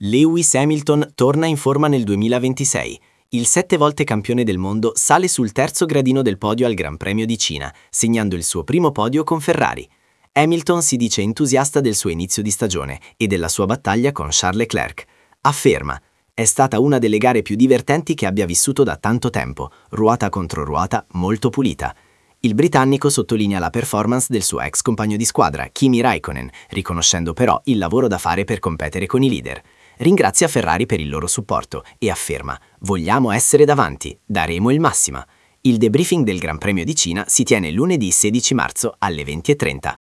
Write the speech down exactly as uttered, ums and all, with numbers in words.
Lewis Hamilton torna in forma nel duemilaventisei. Il sette volte campione del mondo sale sul terzo gradino del podio al Gran Premio di Cina, segnando il suo primo podio con Ferrari. Hamilton si dice entusiasta del suo inizio di stagione e della sua battaglia con Charles Leclerc. Afferma: «È stata una delle gare più divertenti che abbia vissuto da tanto tempo, ruota contro ruota, molto pulita». Il britannico sottolinea la performance del suo ex compagno di squadra, Kimi Raikkonen, riconoscendo però il lavoro da fare per competere con i leader. Ringrazia Ferrari per il loro supporto e afferma: «Vogliamo essere davanti, daremo il massimo». Il debriefing del Gran Premio di Cina si tiene lunedì sedici marzo alle venti e trenta.